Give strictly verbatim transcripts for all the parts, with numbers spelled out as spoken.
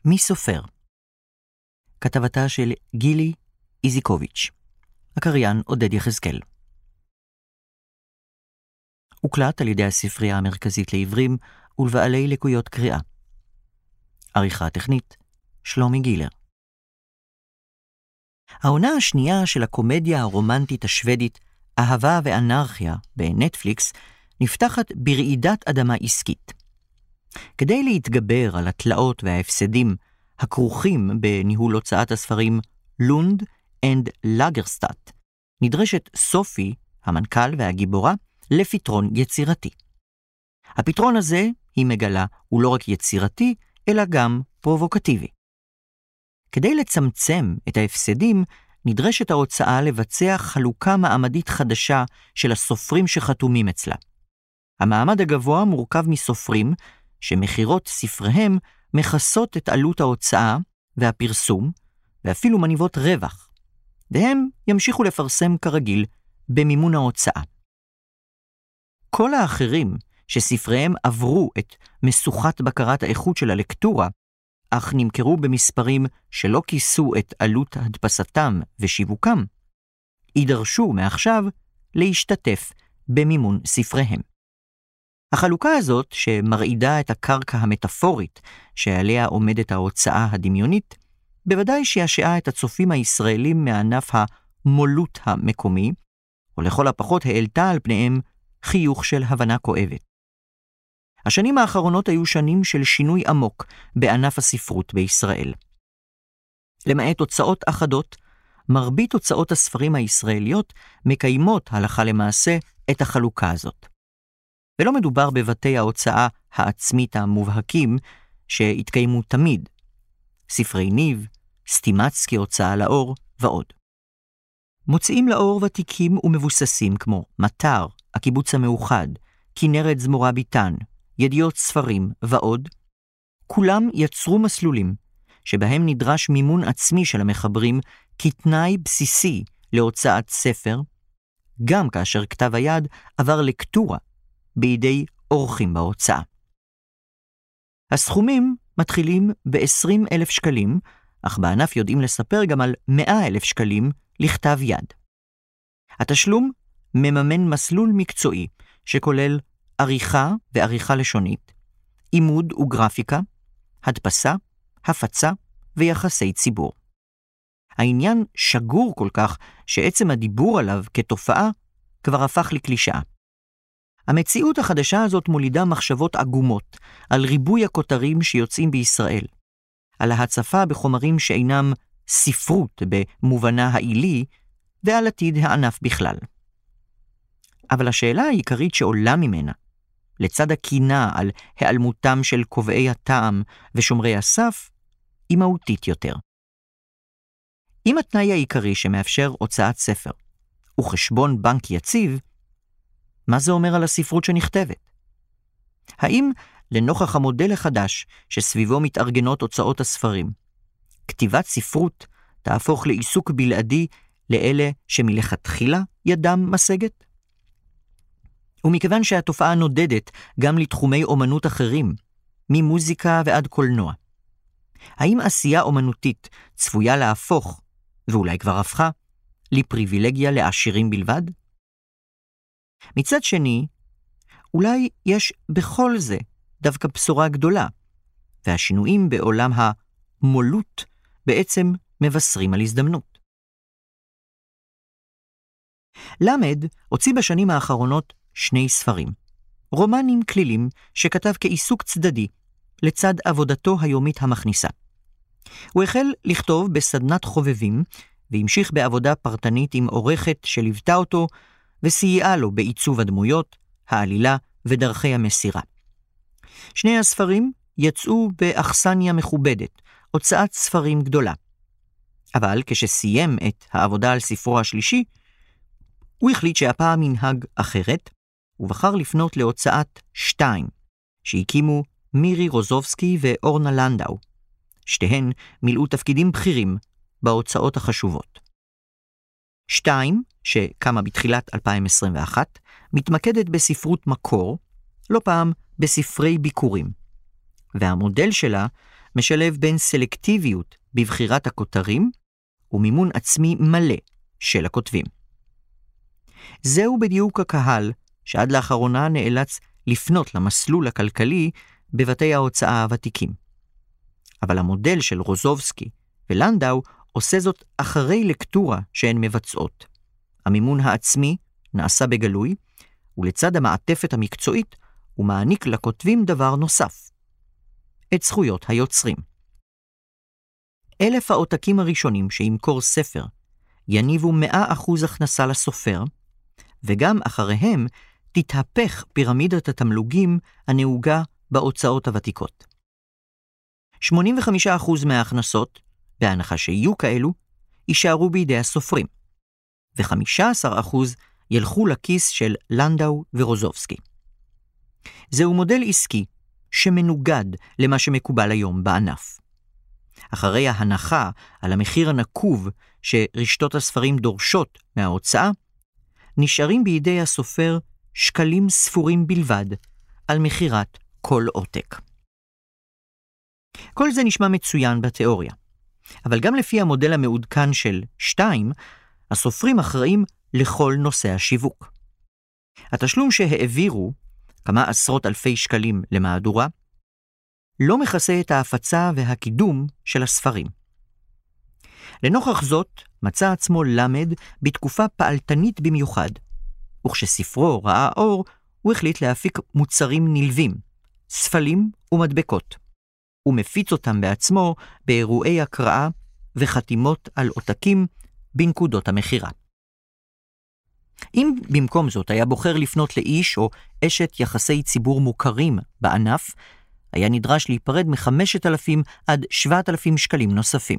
מי סופר? כתבתה של גילי איזיקוביץ', הקריין עודד יחזקאל. הוקלט על ידי הספרייה המרכזית לעברים ולבעלי לקויות קריאה. עריכה טכנית שלומי גילר. העונה השנייה של הקומדיה הרומנטית השוודית אהבה ואנרכיה בנטפליקס נפתחת ברעידת אדמה עסקית. כדי להתגבר על התלאות וההפסדים הכרוכים בניהול הוצאת הספרים לונד אנד לגרסטאט, נדרשת סופי, המנכ"ל והגיבורה, לפתרון יצירתי. הפתרון הזה, היא מגלה, הוא לא רק יצירתי, אלא גם פרובוקטיבי. כדי לצמצם את ההפסדים, נדרשת ההוצאה לבצע חלוקה מעמדית חדשה של הסופרים שחתומים אצלה. המעמד הגבוה מורכב מסופרים שמחירות ספריהם מכסות את עלות ההוצאה והפרסום, ואפילו מניבות רווח, והם ימשיכו לפרסם כרגיל במימון ההוצאה. כל האחרים שספריהם עברו את משוכת בקרת האיכות של הלקטורה, אך נמכרו במספרים שלא כיסו את עלות הדפסתם ושיווקם, יידרשו מעכשיו להשתתף במימון ספריהם. החלוקה הזאת, שמרעידה את הקרקע המטאפורית שעליה עומדת ההוצאה הדמיונית, בוודאי שישעה את הצופים הישראלים מענף המולות המקומי, או לכל הפחות העלתה על פניהם חיוך של הבנה כואבת. השנים האחרונות היו שנים של שינוי עמוק בענף הספרות בישראל. למעט הוצאות אחדות, מרבית הוצאות הספרים הישראליות מקיימות הלכה למעשה את החלוקה הזאת. ולא מדובר בבתי ההוצאה העצמית המובהקים שהתקיימו תמיד, ספרי ניב, סטימצקי הוצאה לאור ועוד. מוצאים לאור ותיקים ומבוססים כמו מטר, הקיבוץ המאוחד, כנרת זמורה ביטן, ידיעות ספרים ועוד, כולם יצרו מסלולים שבהם נדרש מימון עצמי של המחברים כתנאי בסיסי להוצאת ספר, גם כאשר כתב היד עבר לקטורה בידי אורחים בהוצאה. הסכומים מתחילים ב-עשרים אלף שקלים, אך בענף יודעים לספר גם על מאה אלף שקלים לכתב יד. התשלום מממן מסלול מקצועי שכולל עריכה ועריכה לשונית, עימוד וגרפיקה, הדפסה, הפצה ויחסי ציבור. העניין שגור כל כך שעצם הדיבור עליו כתופעה כבר הפך לקלישאה. המציאות החדשה הזאת מולידה מחשבות עגומות על ריבוי הכותרים שיוצאים בישראל, על ההצפה בחומרים שאינם ספרות במובנה העילי, ועל עתיד הענף בכלל. אבל השאלה העיקרית שעולה ממנה, לצד הקינה על היעלמותם של קובעי הטעם ושומרי הסף, היא מהותית יותר. אם התנאי העיקרי שמאפשר הוצאת ספר הוא חשבון בנק יציב, מה זה אומר על הספרות שנכתבת? האם לנוכח המודל החדש שסביבו מתארגנות הוצאות הספרים, כתיבת ספרות תהפוך לעיסוק בלעדי לאלה שמלכתחילה ידם משגת? ומכיוון שהתופעה נודדת גם לתחומי אומנות אחרים, ממוזיקה ועד קולנוע, האם עשייה אומנותית צפויה להפוך, ואולי כבר הפכה, לפריבילגיה לעשירים בלבד? מצד שני, אולי יש בכל זה דווקא בשורה גדולה, והשינויים בעולם המולות בעצם מבשרים על הזדמנות. למד הוציא בשנים האחרונות שני ספרים, רומנים כלילים שכתב כעיסוק צדדי, לצד עבודתו היומית המכניסה. הוא החל לכתוב בסדנת חובבים, והמשיך בעבודה פרטנית עם עורכת שליוותה אותו, וסייעה לו בעיצוב הדמויות, העלילה ודרכי המסירה. שני הספרים יצאו באכסניה מכובדת, הוצאת ספרים גדולה. אבל כשסיים את העבודה על ספרו השלישי, הוא החליט שהפעם מנהג אחרת, ובחר לפנות להוצאת שתיים, שהקימו מירי רוזובסקי ואורנה לנדאו. שתיהן מילאו תפקידים בכירים בהוצאות החשובות. שתיים, שקמה בתחילת אלפיים עשרים ואחת, מתמקדת בספרות מקור, לא פעם בספרי ביקורים. והמודל שלה משלב בין סלקטיביות בבחירת הכותרים ומימון עצמי מלא של הכותבים. זהו בדיוק הקהל שעד לאחרונה נאלץ לפנות למסלול הכלכלי בבתי ההוצאה הוותיקים. אבל המודל של רוזובסקי ולנדאו עושה זאת אחרי לקטורה שהן מבצעות. המימון העצמי נעשה בגלוי, ולצד המעטפת המקצועית הוא מעניק לכותבים דבר נוסף, את זכויות היוצרים. אלף העותקים הראשונים שימכור ספר יניבו מאה אחוז הכנסה לסופר, וגם אחריהם תתהפך פירמידת התמלוגים הנהוגה בהוצאות הוותיקות. שמונים וחמישה אחוז מההכנסות, בהנחה שיהיו כאלו, יישארו בידי הסופרים, ו-חמישה עשר אחוז ילכו לכיס של לנדאו ורוזובסקי. זהו מודל עסקי שמנוגד למה שמקובל היום בענף. אחרי ההנחה על המחיר הנקוב שרשתות הספרים דורשות מההוצאה, נשארים בידי הסופר שקלים ספורים בלבד על מחירת כל עותק. כל זה נשמע מצוין בתיאוריה, אבל גם לפי המודל המעודכן של שתיים, הסופרים אחראים לכל נושא השיווק. התשלום שהעבירו, כמה עשרות אלפי שקלים למהדורה, לא מכסה את ההפצה והקידום של הספרים. לנוכח זאת, מצא עצמו למד בתקופה פעלתנית במיוחד, וכשספרו ראה אור, הוא החליט להפיק מוצרים נלווים, ספלים ומדבקות, ומפיץ אותם בעצמו באירועי הקראה וחתימות על עותקים בנקודות המחירה. אם במקום זאת היה בוחר לפנות לאיש או אשת יחסי ציבור מוכרים בענף, היה נדרש להיפרד מ-חמשת אלפים עד שבעת אלפים שקלים נוספים.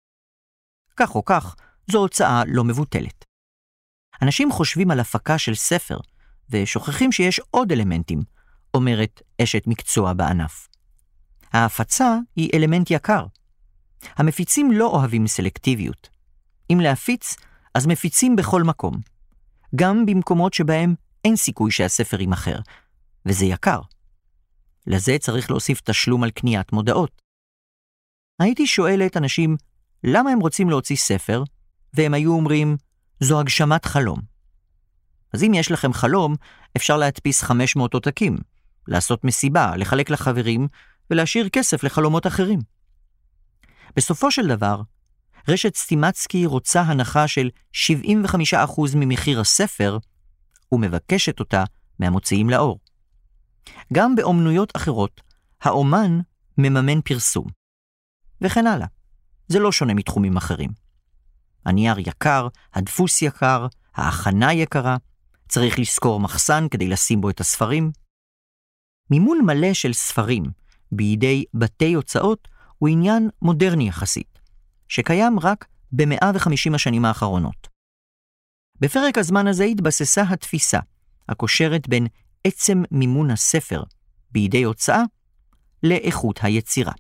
כך או כך, זו הוצאה לא מבוטלת. אנשים חושבים על הפקה של ספר, ושוכחים שיש עוד אלמנטים, אומרת אשת מקצוע בענף. ההפצה היא אלמנט יקר. המפיצים לא אוהבים סלקטיביות. אם להפיץ, אז מפיצים בכל מקום. גם במקומות שבהם אין סיכוי שהספר יימכר, וזה יקר. לזה צריך להוסיף תשלום על קניית מודעות. הייתי שואל את אנשים למה הם רוצים להוציא ספר, והם היו אומרים, זו הגשמת חלום. אז אם יש לכם חלום, אפשר להדפיס חמש מאות עותקים, לעשות מסיבה, לחלק לחברים, ולהשאיר כסף לחלומות אחרים. בסופו של דבר, רשת סטימצקי רוצה הנחה של שבעים וחמישה אחוז ממחיר הספר, ומבקשת אותה מהמוציאים לאור. גם באומנויות אחרות, האומן מממן פרסום. וכן הלאה. זה לא שונה מתחומים אחרים. הנייר יקר, הדפוס יקר, ההכנה יקרה, צריך לזכור מחסן כדי לשים בו את הספרים. מימון מלא של ספרים בידי בתי הוצאות הוא עניין מודרני יחסית, שקיים רק ב-מאה וחמישים השנים האחרונות. בפרק הזמן הזה התבססה התפיסה, הקושרת בין עצם מימון הספר בידי הוצאה לאיכות היצירה.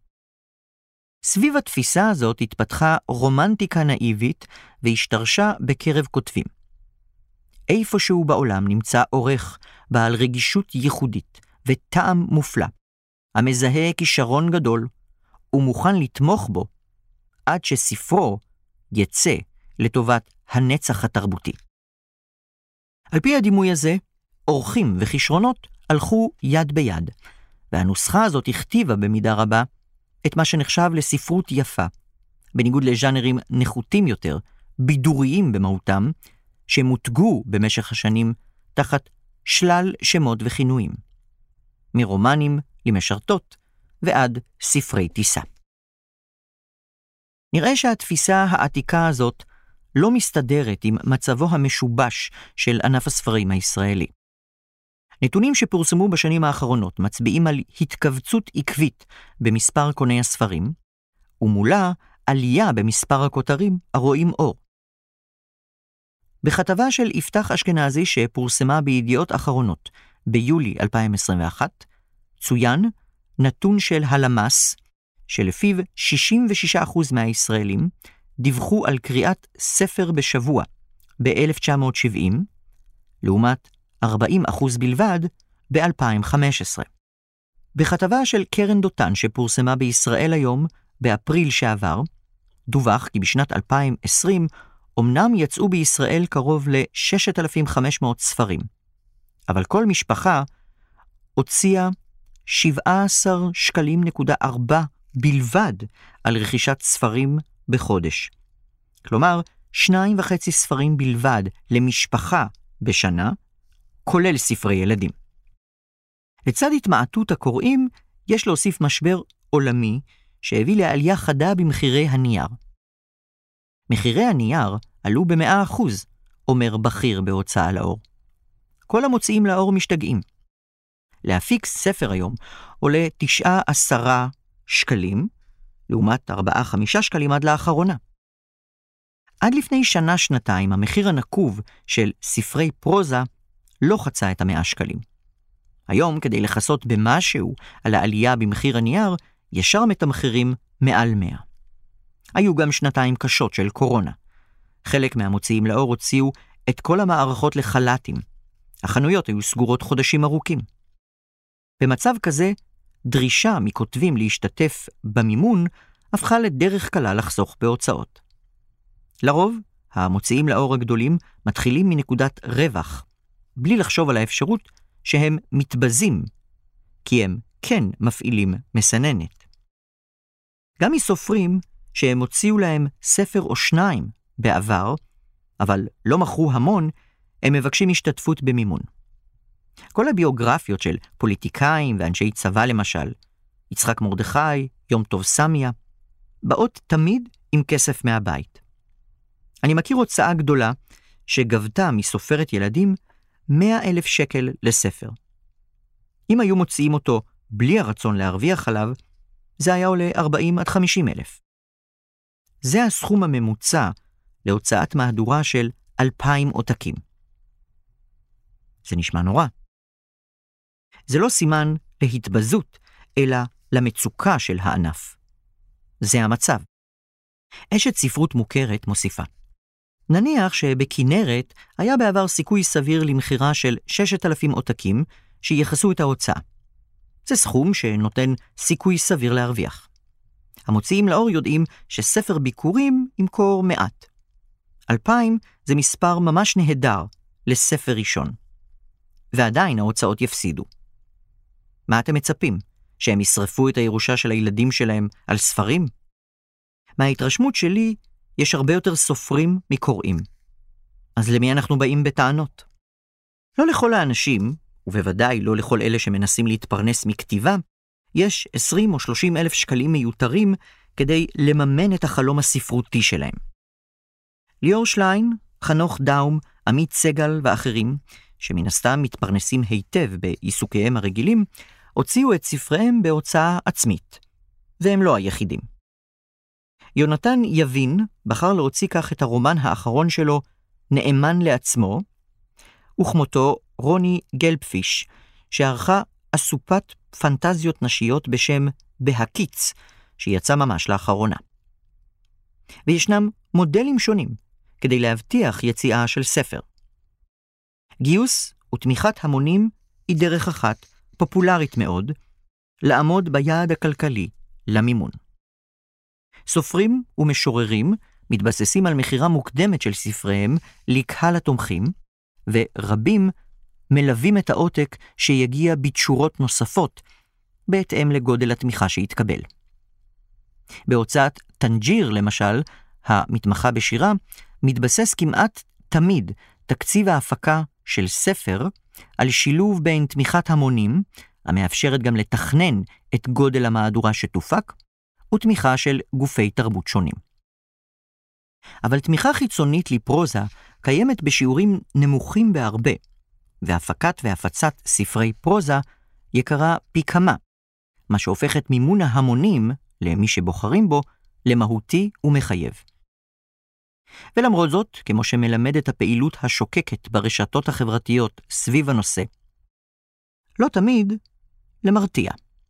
סביב התפיסה הזאת התפתחה רומנטיקה נאיבית והשתרשה בקרב כותבים. איפשהו בעולם נמצא עורך בעל רגישות ייחודית וטעם מופלא, המזהה כישרון גדול ומוכן לתמוך בו עד שספרו יצא לטובת הנצח התרבותי. על פי הדימוי הזה, עורכים וכישרונות הלכו יד ביד, והנוסחה הזאת הכתיבה במידה רבה את מה שנחשב לספרות יפה, בניגוד לז'אנרים נחותים יותר, בידוריים במהותם, שמותגו במשך השנים תחת שלל שמות וכינויים, מרומנים למשרתות ועד ספרי טיסה. נראה שהתפיסה העתיקה הזאת לא מסתדרת עם מצבו המשובש של ענף הספרים הישראלי. נתונים שפורסמו בשנים האחרונות מצביעים על התכווצות עקבית במספר קוני הספרים, ומולה עלייה במספר הכותרים הרואים אור. בכתבה של יפתח אשכנזי שפורסמה בידיעות אחרונות ביולי אלפיים עשרים ואחת, צוין נתון של הלמ"ס, שלפיו שישים ושישה אחוז מהישראלים דיווחו על קריאת ספר בשבוע ב-אלף תשע מאות שבעים, לעומת ארבעים אחוז בלבד ב-אלפיים וחמש עשרה. בכתבה של קרן דותן שפורסמה בישראל היום, באפריל שעבר, דווח כי בשנת אלפיים ועשרים אמנם יצאו בישראל קרוב ל-ששת אלפים וחמש מאות ספרים, אבל כל משפחה הוציאה שבעה עשר שקלים נקודה ארבע בלבד על רכישת ספרים בחודש. כלומר, שניים וחצי ספרים בלבד למשפחה בשנה, כולל ספרי ילדים. לצד התמעטות הקוראים, יש להוסיף משבר עולמי שהביא לעלייה חדה במחירי הנייר. מחירי הנייר עלו במאה אחוז, אומר בכיר בהוצאה לאור. כל המוציאים לאור משתגעים. להפיק ספר היום עולה תשעה עשרה שקלים, לעומת ארבעה חמישה שקלים עד לאחרונה. עד לפני שנה-שנתיים המחיר הנקוב של ספרי פרוזה לא חצה את המאה שקלים. היום, כדי לחסות במשהו על העלייה במחיר הנייר, ישר מתמחרים מעל מאה. היו גם שנתיים קשות של קורונה. חלק מהמוציאים לאור הוציאו את כל המערכות לחל"תים. החנויות היו סגורות חודשים ארוכים. במצב כזה, דרישה מכותבים להשתתף במימון הפכה לדרך קלה לחסוך בהוצאות. לרוב, המוציאים לאור הגדולים מתחילים מנקודת רווח, בלי לחשוב על האפשרות שהם מתבזים, כי הם כן מפעילים מסננת. גם מסופרים שהם הוציאו להם ספר או שניים בעבר, אבל לא מכרו המון, הם מבקשים השתתפות במימון. כל הביוגרפיות של פוליטיקאים ואנשי צבא למשל, יצחק מרדכי, יום טוב סמיה, באות תמיד עם כסף מהבית. אני מכיר הוצאה גדולה שגבתה מסופרת ילדים מאה אלף שקל לספר. אם היו מוציאים אותו בלי הרצון להרוויח עליו, זה היה עולה ארבעים עד חמישים אלף. זה הסכום הממוצע להוצאת מהדורה של אלפיים עותקים. זה נשמע נורא. זה לא סימן להתבזות, אלא למצוקה של הענף. זה המצב. אשת ספרות מוכרת מוסיפה. נניח שבכנרת היה בעבר סיכוי סביר למחירה של ששת אלפים עותקים שיחסו את ההוצאה. זה סכום שנותן סיכוי סביר להרוויח. המוציאים לאור יודעים שספר ביקורים ימכור מעט. אלפיים זה מספר ממש נהדר לספר ראשון. ועדיין ההוצאות יפסידו. מה אתם מצפים? שהם ישרפו את הירושה של הילדים שלהם על ספרים? מההתרשמות שלי, יש הרבה יותר סופרים מקוראים. אז למי אנחנו באים בטענות? לא לכל האנשים, ובוודאי לא לכל אלה שמנסים להתפרנס מכתיבה, יש עשרים או שלושים אלף שקלים מיותרים כדי לממן את החלום הספרותי שלהם. ליאור שליין, חנוך דאום, עמית סגל ואחרים, שמן הסתם מתפרנסים היטב בעיסוקיהם הרגילים, הוציאו את ספריהם בהוצאה עצמית, והם לא היחידים. יונתן יבין בחר להוציא כך את הרומן האחרון שלו, נאמן לעצמו, וכמותו רוני גלבפיש, שערכה אסופת פנטזיות נשיות בשם בהקיץ, שיצא ממש לאחרונה. וישנם מודלים שונים כדי להבטיח יציאה של ספר. גיוס ותמיכת המונים היא דרך אחת, פופולרית מאוד, לעמוד ביעד הכלכלי, למימון. סופרים ומשוררים מתבססים על מחירה מוקדמת של ספריהם לקהל התומכים, ורבים מלווים את העותק שיגיע בתשורות נוספות, בהתאם לגודל התמיכה שהתקבל. בהוצאת תנג'יר, למשל, המתמחה בשירה, מתבסס כמעט תמיד תקציב ההפקה של ספר על שילוב בין תמיכת המונים, המאפשרת גם לתכנן את גודל המהדורה שתופק, ותמיכה של גופי תרבות שונים. אבל תמיכה חיצונית לפרוזה קיימת בשיעורים נמוכים בהרבה, והפקת והפצת ספרי פרוזה יקרה פי כמה, מה שהופך את מימון ההמונים, למי שבוחרים בו, למהותי ומחייב. ולמרות זאת, כמו שמלמדת הפעילות השוקקת ברשתות החברתיות סביב הנושא, לא תמיד למרתיע.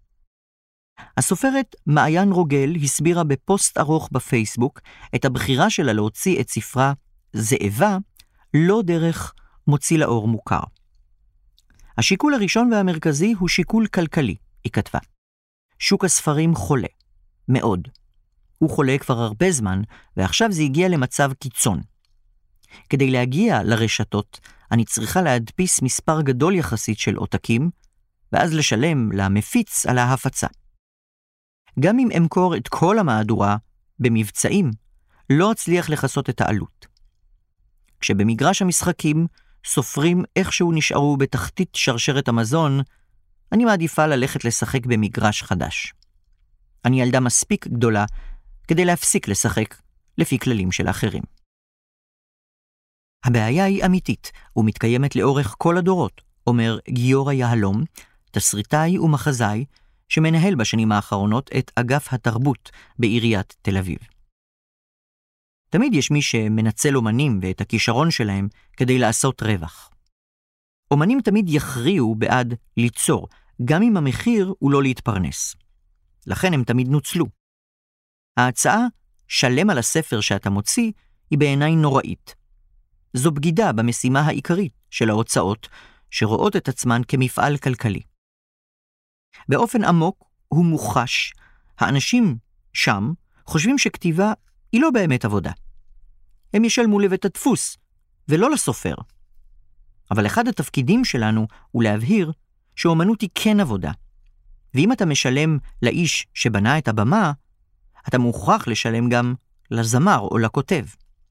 הסופרת מעיין רוגל הסבירה בפוסט ארוך בפייסבוק את הבחירה שלה להוציא את ספרה זאבה לא דרך מוציא לאור מוכר. השיקול הראשון והמרכזי הוא שיקול כלכלי, היא כתבה. שוק הספרים חולה. מאוד. הוא חולה כבר הרבה זמן, ועכשיו זה הגיע למצב קיצון. כדי להגיע לרשתות, אני צריכה להדפיס מספר גדול יחסית של עותקים, ואז לשלם למפיץ על ההפצה. גם אם אמכור את כל המהדורה במבצעים, לא אצליח לחסות את העלות. כשבמגרש המשחקים סופרים איכשהו נשארו בתחתית שרשרת המזון, אני מעדיפה ללכת לשחק במגרש חדש. אני ילדה מספיק גדולה כדי להפסיק לשחק לפי כללים של האחרים. הבעיה היא אמיתית ומתקיימת לאורך כל הדורות, אומר גיורא יהלום, תסריטאי ומחזאי שמנהל בשנים האחרונות את אגף התרבות בעיריית תל אביב. תמיד יש מי שמנצל אומנים ואת הכישרון שלהם כדי לעשות רווח. אומנים תמיד יכריעו בעד ליצור, גם אם המחיר הוא לא להתפרנס. לכן הם תמיד נוצלו. ההצעה שלם על הספר שאתה מוציא היא בעיניי נוראית. זו בגידה במשימה העיקרית של ההוצאות שרואות את עצמן כמפעל כלכלי. באופן עמוק הוא מוחש, האנשים שם חושבים שכתיבה היא לא באמת עבודה. הם ישלמו לבית הדפוס, ולא לסופר. אבל אחד התפקידים שלנו הוא להבהיר שאומנות היא כן עבודה. ואם אתה משלם לאיש שבנה את הבמה, אתה מוכרח לשלם גם לזמר או לכותב.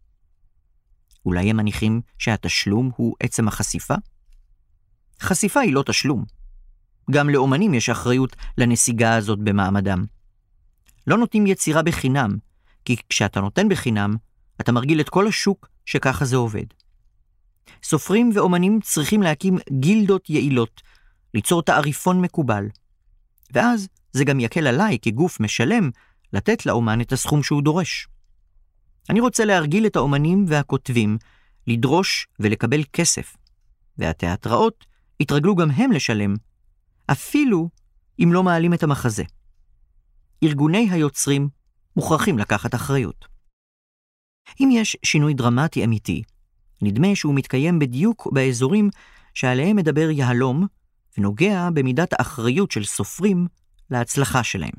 אולי הם מניחים שהתשלום הוא עצם החשיפה? חשיפה היא לא תשלום. גם לאומנים יש אחריות לנסיגה הזאת במעמדם. לא נותנים יצירה בחינם, כי כשאתה נותן בחינם, אתה מרגיל את כל השוק שככה זה עובד. סופרים ואומנים צריכים להקים גילדות יעילות, ליצור תעריפון מקובל. ואז זה גם יקל עליי כגוף משלם לתת לאומן את הסכום שהוא דורש. אני רוצה להרגיל את האומנים והכותבים לדרוש ולקבל כסף, והתיאטראות יתרגלו גם הם לשלם, אפילו אם לא מעלים את המחזה. ארגוני היוצרים מוכרחים לקחת אחריות. אם יש שינוי דרמטי אמיתי, נדמה שהוא מתקיים בדיוק באזורים שעליהם מדבר יהלום, ונוגע במידת האחריות של סופרים להצלחה שלהם.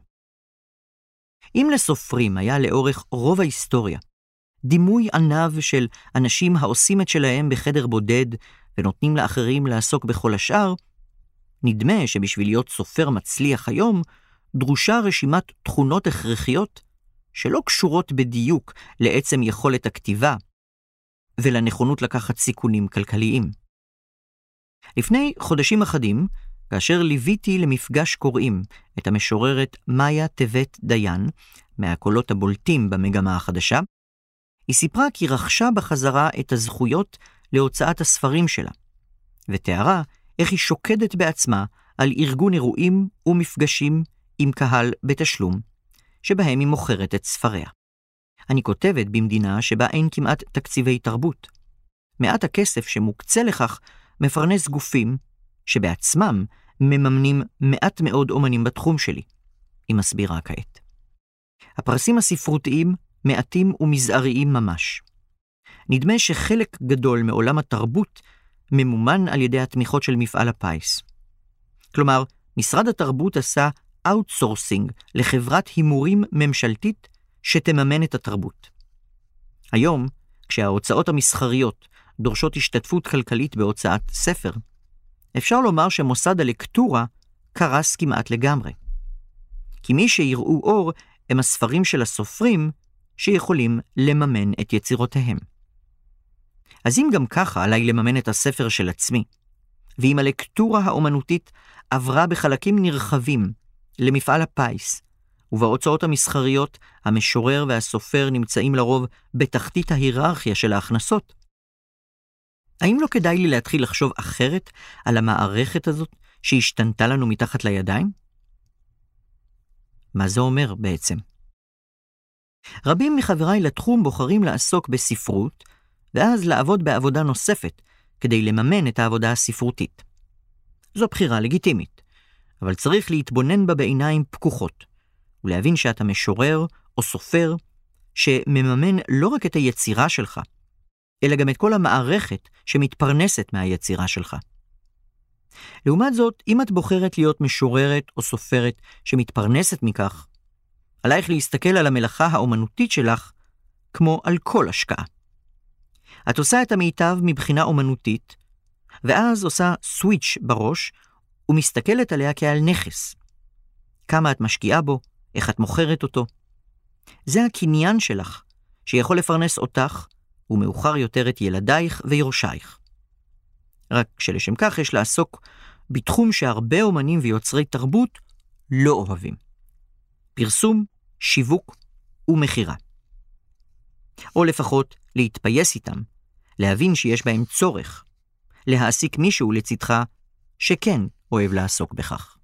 אם לסופרים היה לאורך רוב ההיסטוריה דימוי ענב של אנשים העושים את שלהם בחדר בודד ונותנים לאחרים לעסוק בכל השאר, נדמה שבשביל להיות סופר מצליח היום, דרושה רשימת תכונות הכרחיות שלא קשורות בדיוק לעצם יכולת הכתיבה ולנכונות לקחת סיכונים כלכליים. לפני חודשים אחדים, כאשר ליוויתי למפגש קוראים את המשוררת מאיה טבת דיין, מהקולות הבולטים במגמה החדשה, היא סיפרה כי רכשה בחזרה את הזכויות להוצאת הספרים שלה, ותיארה איך היא שוקדת בעצמה על ארגון אירועים ומפגשים עם קהל בתשלום, שבהם היא מוכרת את ספריה. אני כותבת במדינה שבה אין כמעט תקציבי תרבות. מעט הכסף שמוקצה לכך מפרנס גופים שבעצמם מממנים מעט מאוד אומנים בתחום שלי, היא מסבירה כעת. הפרסים הספרותיים מעטים ומזעריים ממש. נדמה שחלק גדול מעולם התרבות ממומן על ידי התמיכות של מפעל הפיס. כלומר, משרד התרבות עשה אאוטסורסינג לחברת הימורים ממשלתית שתממן את התרבות. היום, כשההוצאות המסחריות דורשות השתתפות כלכלית בהוצאת ספר, אפשר לומר שמוסד הלקטורה קרס כמעט לגמרי. כי מי שיראו אור הם הספרים של הסופרים שיכולים לממן את יצירותיהם. אז אם גם ככה עליי לממן את הספר של עצמי, ואם הלקטורה האומנותית עברה בחלקים נרחבים למפעל הפיס, ובהוצאות המסחריות המשורר והסופר נמצאים לרוב בתחתית ההיררכיה של ההכנסות, האם לא כדאי לי להתחיל לחשוב אחרת על המערכת הזאת שהשתנתה לנו מתחת לידיים? מה זה אומר בעצם? רבים מחבריי לתחום בוחרים לעסוק בספרות, ואז לעבוד בעבודה נוספת כדי לממן את העבודה הספרותית. זו בחירה לגיטימית, אבל צריך להתבונן בה בעיניים פקוחות, ולהבין שאתה משורר או סופר שמממן לא רק את היצירה שלך, אלא גם את כל המערכת שמתפרנסת מהיצירה שלך. לעומת זאת, אם את בוחרת להיות משוררת או סופרת שמתפרנסת מכך, עלייך להסתכל על המלאכה האומנותית שלך כמו על כל השקעה. את עושה את המיטב מבחינה אומנותית, ואז עושה סוויץ' בראש, ומסתכלת עליה כעל נכס. כמה את משקיעה בו, איך את מוכרת אותו. זה הקניין שלך, שיכול לפרנס אותך, ומאוחר יותר את ילדייך ויורשייך. רק שלשם כך יש לעסוק בתחום שהרבה אומנים ויוצרי תרבות לא אוהבים. פרסום, שיווק ומחירה. או לפחות להתפייס איתם, להבין שיש בהם צורך, להעסיק מישהו לצדך שכן אוהב לעסוק בכך.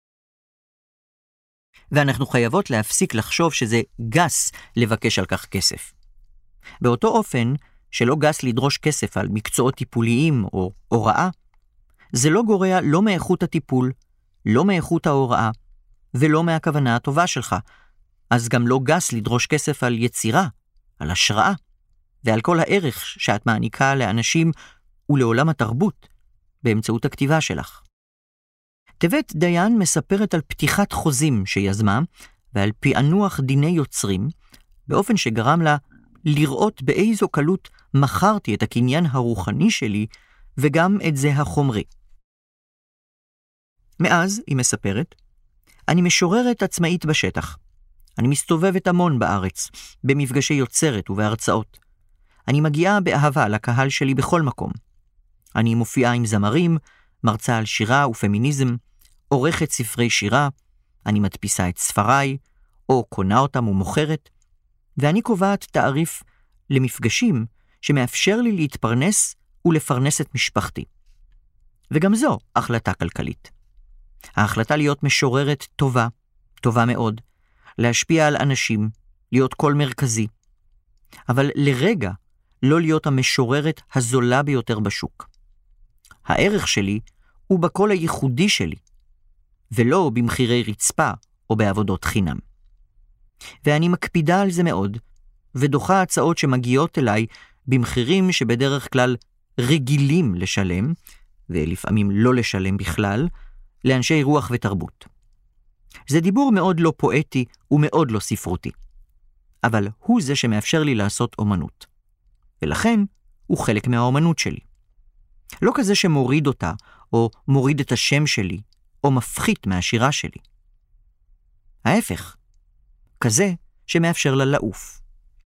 ואנחנו חייבות להפסיק לחשוב שזה גס לבקש על כך כסף. באותו אופן שלא גס לדרוש כסף על מקצועות טיפוליים או הוראה, זה לא גורע לא מאיכות הטיפול, לא מאיכות ההוראה, ולא מהכוונה הטובה שלך. אז גם לא גס לדרוש כסף על יצירה, על השראה, ועל כל הערך שאת מעניקה לאנשים ולעולם התרבות באמצעות הכתיבה שלך. טבת דיין מספרת על פתיחת חוזים שיזמה, ועל פענוח דיני יוצרים, באופן שגרם לה לראות באיזו קלות מכרתי את הקניין הרוחני שלי, וגם את זה החומרי. מאז, היא מספרת, אני משוררת עצמאית בשטח. אני מסתובבת המון בארץ, במפגשי יוצרת ובהרצאות. אני מגיעה באהבה לקהל שלי בכל מקום. אני מופיעה עם זמרים, מרצה על שירה ופמיניזם, עורכת ספרי שירה, אני מדפיסה את ספריי, או קונה אותם ומוכרת, ואני קובעת תעריף למפגשים שמאפשר לי להתפרנס ולפרנס את משפחתי. וגם זו החלטה כלכלית. ההחלטה להיות משוררת טובה, טובה מאוד, להשפיע על אנשים, להיות קול מרכזי, אבל לרגע לא להיות המשוררת הזולה ביותר בשוק. הערך שלי הוא בקול הייחודי שלי, ולא במחירי רצפה או בעבודות חינם. ואני מקפידה על זה מאוד, ודוחה הצעות שמגיעות אליי במחירים שבדרך כלל רגילים לשלם, ולפעמים לא לשלם בכלל, לאנשי רוח ותרבות. זה דיבור מאוד לא פואטי ומאוד לא ספרותי, אבל הוא זה שמאפשר לי לעשות אומנות. ולכן הוא חלק מהאומנות שלי. לא כזה שמוריד אותה, או מוריד את השם שלי, או מפחית מהשירה שלי. ההפך, כזה שמאפשר לה לעוף.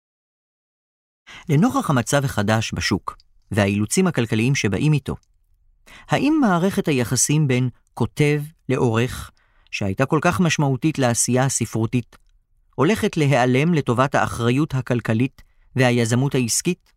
לנוכח המצב החדש בשוק, והאילוצים הכלכליים שבאים איתו, האם מערכת היחסים בין כותב לעורך, שהייתה כל כך משמעותית לעשייה הספרותית, הולכת להיעלם לטובת האחריות הכלכלית והיזמות העסקית?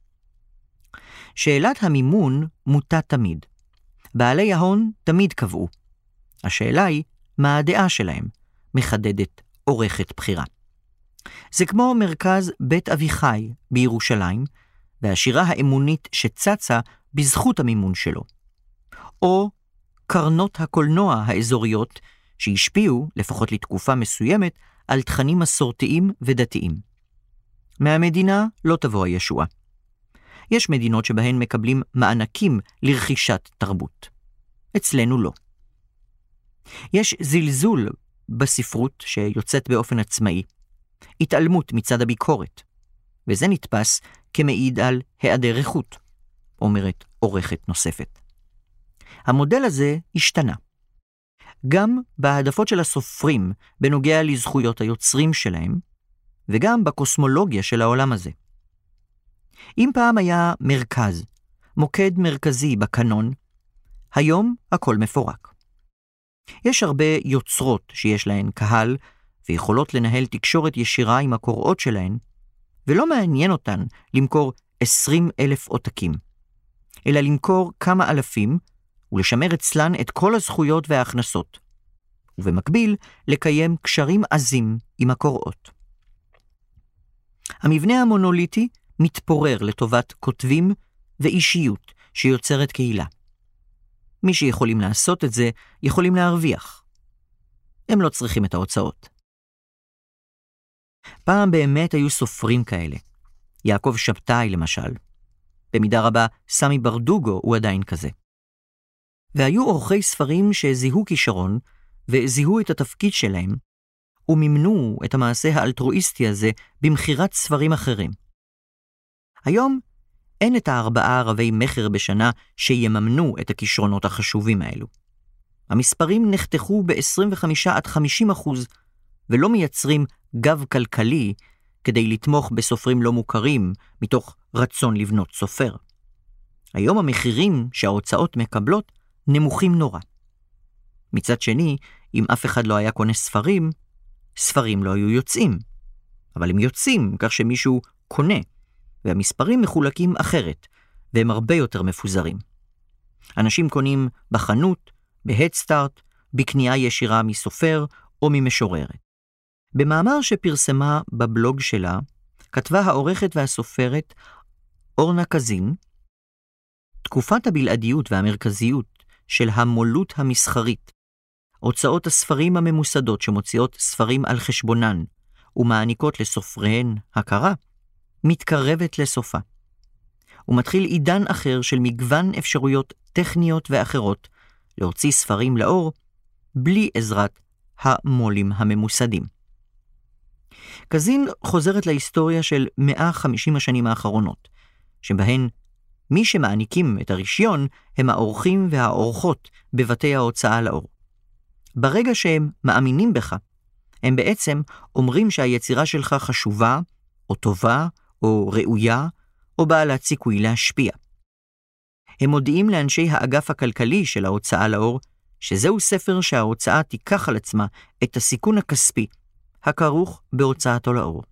שאלת המימון מוטה תמיד. בעלי ההון תמיד קבעו. השאלה היא, מה הדעה שלהם? מחדדת עורכת בחירה. זה כמו מרכז בית אביחי בירושלים, והשירה האמונית שצצה בזכות המימון שלו. או קרנות הקולנוע האזוריות שהשפיעו, לפחות לתקופה מסוימת, על תכנים מסורתיים ודתיים. מהמדינה לא תבוא הישועה. יש מדינות שבהן מקבלים מענקים לרכישת תרבות. אצלנו לא. יש זלזול בספרות שיוצאת באופן עצמאי, התעלמות מצד הביקורת, וזה נתפס כמעיד על היעדר איכות, אומרת עורכת נוספת. המודל הזה השתנה. גם בהעדפות של הסופרים בנוגע לזכויות היוצרים שלהם, וגם בקוסמולוגיה של העולם הזה. אם פעם היה מרכז, מוקד מרכזי בקנון, היום הכל מפורק. יש הרבה יוצרות שיש להן קהל, ויכולות לנהל תקשורת ישירה עם הקוראות שלהן, ולא מעניין אותן למכור עשרים אלף עותקים, אלא למכור כמה אלפים, ולשמר אצלן את כל הזכויות וההכנסות, ובמקביל לקיים קשרים עזים עם הקוראות. המבנה המונוליטי מתפורר לטובת כותבים ואישיות שיוצרת קהילה. מי שיכולים לעשות את זה, יכולים להרוויח. הם לא צריכים את ההוצאות. פעם באמת היו סופרים כאלה. יעקב שבתאי למשל. במידה רבה, סמי ברדוגו הוא עדיין כזה. והיו עורכי ספרים שזיהו כישרון וזיהו את התפקיד שלהם, ומימנו את המעשה האלטרואיסטי הזה במחירת ספרים אחרים. היום אין את הארבעה רבי מחר בשנה שיממנו את הכישרונות החשובים האלו. המספרים נחתכו ב-עשרים וחמישה עד חמישים אחוז, ולא מייצרים גב כלכלי כדי לתמוך בסופרים לא מוכרים מתוך רצון לבנות סופר. היום המחירים שההוצאות מקבלות נמוכים נורא. מצד שני, אם אף אחד לא היה קונה ספרים, ספרים לא היו יוצאים. אבל הם יוצאים כך שמישהו קונה, והמספרים מחולקים אחרת, והם הרבה יותר מפוזרים. אנשים קונים בחנות, בהדסטארט, בקנייה ישירה מסופר או ממשוררת. במאמר שפרסמה בבלוג שלה, כתבה העורכת והסופרת אורנה קזין, תקופת הבלעדיות והמרכזיות של המולות המסחרית, הוצאות הספרים הממוסדות שמוציאות ספרים על חשבונן ומעניקות לסופריהן הכרה, מתקרבת לסופה. ומתחיל עידן אחר של מגוון אפשרויות טכניות ואחרות להוציא ספרים לאור בלי עזרת המולים הממוסדים. קזין חוזרת להיסטוריה של מאה וחמישים השנים האחרונות, שבהן מי שמעניקים את הרישיון הם העורכים והעורכות בבתי ההוצאה לאור. ברגע שהם מאמינים בך, הם בעצם אומרים שהיצירה שלך חשובה, או טובה, או ראויה, או בעלת סיכוי להשפיע. הם מודיעים לאנשי האגף הכלכלי של ההוצאה לאור, שזהו ספר שההוצאה תיקח על עצמה את הסיכון הכספי, הכרוך בהוצאתו לאור.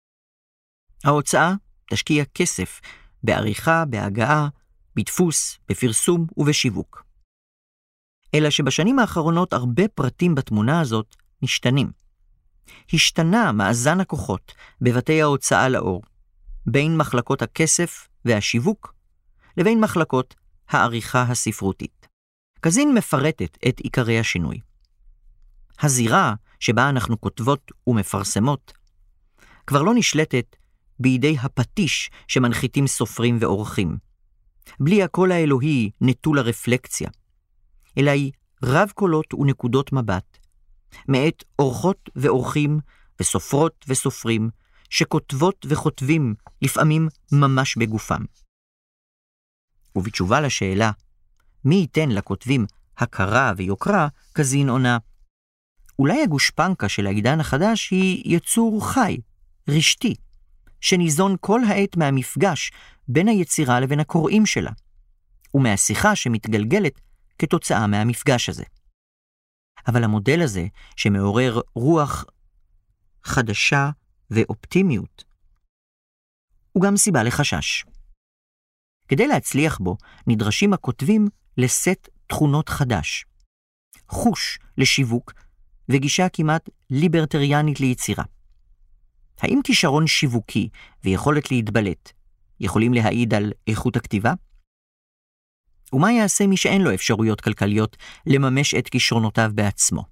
ההוצאה תשקיע כסף בעריכה, בהגעה, בדפוס, בפרסום ובשיווק. אלא שבשנים האחרונות הרבה פרטים בתמונה הזאת משתנים. השתנה מאזן הכוחות בבתי ההוצאה לאור, בין מחלקות הכסף והשיווק, לבין מחלקות העריכה הספרותית. קזין מפרטת את עיקרי השינוי. הזירה שבה אנחנו כותבות ומפרסמות, כבר לא נשלטת בידי הפטיש שמנחיתים סופרים ועורכים, בלי הקול האלוהי נטול הרפלקציה, אלא היא רב קולות ונקודות מבט, מאת עורכות ועורכים וסופרות וסופרים, שכותבות וכותבים לפעמים ממש בגופם. ובתשובה לשאלה, מי ייתן לכותבים הכרה ויוקרה, קזין עונה, אולי הגושפנקה של העידן החדש היא יצור חי, רשתי, שניזון כל העת מהמפגש בין היצירה לבין הקוראים שלה, ומהשיחה שמתגלגלת כתוצאה מהמפגש הזה. אבל המודל הזה, שמעורר רוח חדשה ואופטימיות, הוא גם סיבה לחשש. כדי להצליח בו, נדרשים הכותבים לסט תכונות חדש, חוש לשיווק וגישה כמעט ליברטריאנית ליצירה. האם כישרון שיווקי ויכולת להתבלט יכולים להעיד על איכות הכתיבה? ומה יעשה מי שאין לו אפשרויות כלכליות לממש את כישרונותיו בעצמו?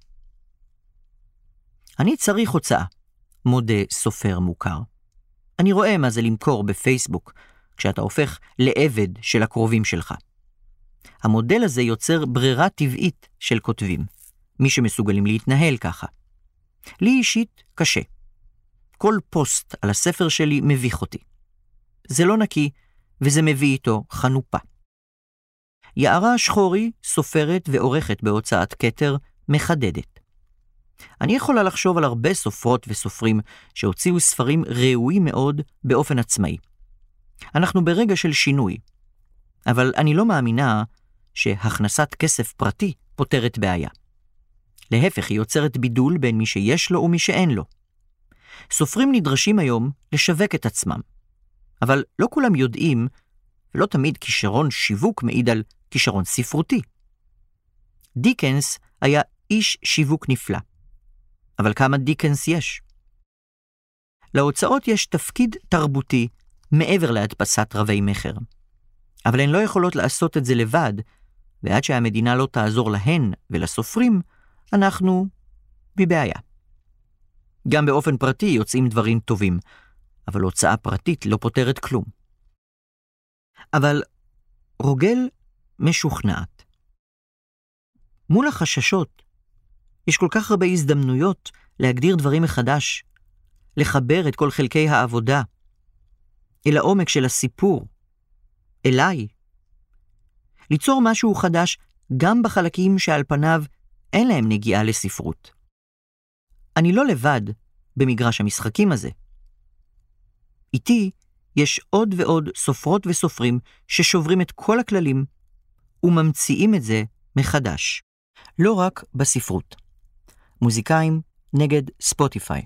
אני צריך הוצאה, מודה סופר מוכר. אני רואה מה זה למכור בפייסבוק, כשאתה הופך לעבד של הקרובים שלך. המודל הזה יוצר ברירה טבעית של כותבים, מי שמסוגלים להתנהל ככה. לי אישית קשה. כל פוסט על הספר שלי מביך אותי. זה לא נקי, וזה מביא איתו חנופה. יערה שחורי, סופרת ועורכת בהוצאת כתר, מחדדת. אני יכולה לחשוב על הרבה סופרות וסופרים שהוציאו ספרים ראויים מאוד באופן עצמאי. אנחנו ברגע של שינוי, אבל אני לא מאמינה שהכנסת כסף פרטי פותרת בעיה. להפך, היא יוצרת בידול בין מי שיש לו ומי שאין לו. סופרים נדרשים היום לשווק את עצמם, אבל לא כולם יודעים, ולא תמיד כישרון שיווק מעיד על כישרון ספרותי. דיקנס היה איש שיווק נפלא, אבל כמה דיקנס יש? להוצאות יש תפקיד תרבותי מעבר להדפסת רבי מחר, אבל הן לא יכולות לעשות את זה לבד, ועד שהמדינה לא תעזור להן ולסופרים, אנחנו בבעיה. גם באופן פרטי יוצאים דברים טובים, אבל הוצאה פרטית לא פותרת כלום. אבל רוגל משוכנעת. מול החששות, יש כל כך הרבה הזדמנויות להגדיר דברים מחדש, לחבר את כל חלקי העבודה, אל העומק של הסיפור, אליי. ליצור משהו חדש גם בחלקים שעל פניו אין להם נגיעה לספרות. אני לא לבד במגרש המשחקים הזה. איתי יש עוד ועוד סופרות וסופרים ששוברים את כל הכללים וממציאים את זה מחדש. לא רק בספרות. מוזיקאים נגד ספוטיפיי.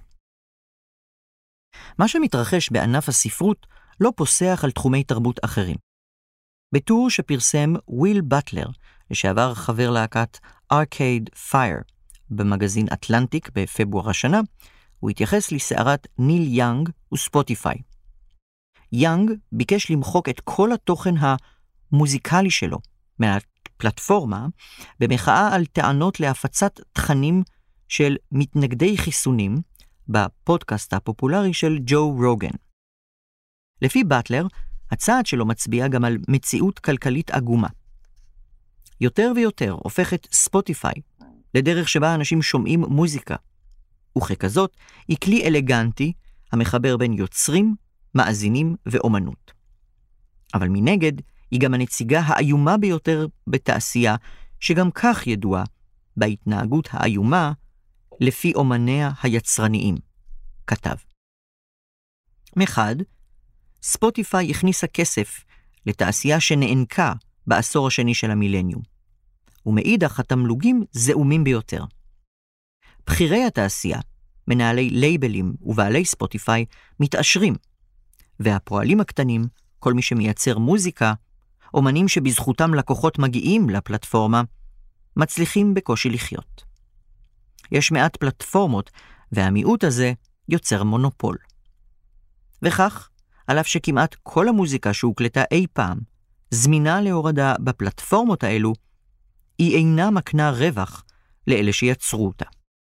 מה שמתרחש בענף הספרות לא פוסח על תחומי תרבות אחרים. בטור שפרסם וויל בטלר, לשעבר חבר להקת ארקייד פייר, במגזין אטלנטיק בפברואר השנה, הוא התייחס לסערת ניל יאנג וספוטיפיי. יאנג ביקש למחוק את כל התוכן המוזיקלי שלו מהפלטפורמה, במחאה על טענות להפצת תכנים של מתנגדי חיסונים בפודקאסט הפופולרי של ג'ו רוגן. לפי בטלר, הצעד שלו מצביע גם על מציאות כלכלית עגומה. יותר ויותר הופכת ספוטיפיי לדרך שבה אנשים שומעים מוזיקה, וככזאת היא כלי אלגנטי המחבר בין יוצרים, מאזינים ואומנות. אבל מנגד היא גם הנציגה האיומה ביותר בתעשייה, שגם כך ידועה בהתנהגות האיומה לפי אומניה היצרניים, כתב. מחד, ספוטיפיי הכניסה כסף לתעשייה שנענקה בעשור השני של המילניום, ומאידך התמלוגים זעומים ביותר. בחירי התעשייה, מנהלי לייבלים ובעלי ספוטיפיי, מתעשרים, והפועלים הקטנים, כל מי שמייצר מוזיקה, אומנים שבזכותם לקוחות מגיעים לפלטפורמה, מצליחים בקושי לחיות. יש מעט פלטפורמות, והמיעוט הזה יוצר מונופול. וכך, על אף שכמעט כל המוזיקה שהוקלטה אי פעם זמינה להורדה בפלטפורמות האלו, היא אינה מקנה רווח לאלה שיצרו אותה.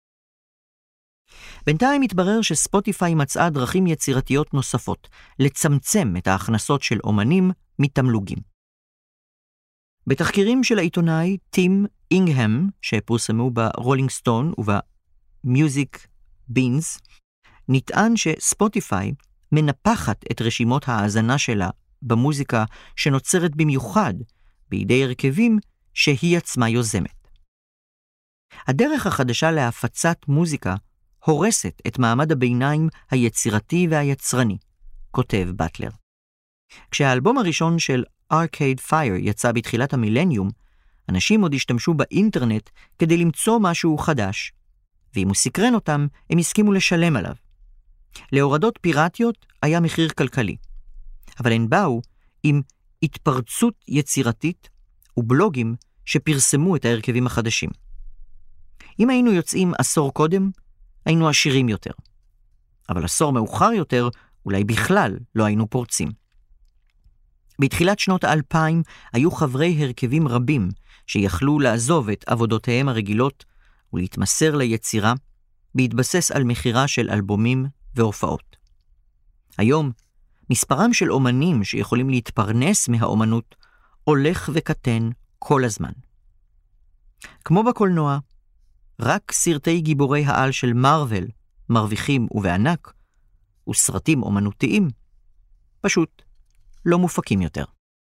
בינתיים מתברר שספוטיפיי מצאה דרכים יצירתיות נוספות לצמצם את ההכנסות של אומנים מתמלוגים. בתחקירים של העיתונאי טים אינגהם, שפורסמו ברולינג סטון ובמיוזיק בינס, נטען שספוטיפיי מנפחת את רשימות ההאזנה שלה במוזיקה שנוצרת במיוחד בידי הרכבים שהיא עצמה יוזמת. הדרך החדשה להפצת מוזיקה הורסת את מעמד הביניים היצירתי והיצרני, כותב בטלר. כשהאלבום הראשון של ארקייד פייר יצא בתחילת המילניום, אנשים עוד השתמשו באינטרנט כדי למצוא משהו חדש, ואם הוא סקרן אותם, הם הסכימו לשלם עליו. להורדות פיראטיות היה מחיר כלכלי, אבל הן באו עם התפרצות יצירתית ובלוגים שפרסמו את ההרכבים החדשים. אם היינו יוצאים עשור קודם, היינו עשירים יותר. אבל עשור מאוחר יותר, אולי בכלל לא היינו פורצים. בתחילת שנות האלפיים היו חברי הרכבים רבים שיכלו לעזוב את עבודותיהם הרגילות ולהתמסר ליצירה, בהתבסס על מחירה של אלבומים והופעות. היום, מספרם של אומנים שיכולים להתפרנס מהאומנות הולך וקטן כל הזמן. כמו בקולנוע, רק סרטי גיבורי העל של מארוול מרוויחים ובענק, וסרטים אומנותיים פשוט לא מופקים יותר.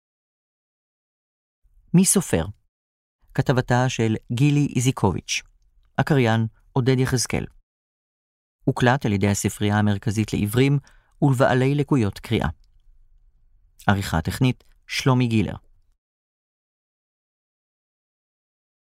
מי סופר? כתבתה של גילי איזיקוביץ', הקריין עודד יחזקאל. הוקלט על ידי הספרייה המרכזית לעברים ולבעלי לקויות קריאה. עריכה טכנית שלומי גילר.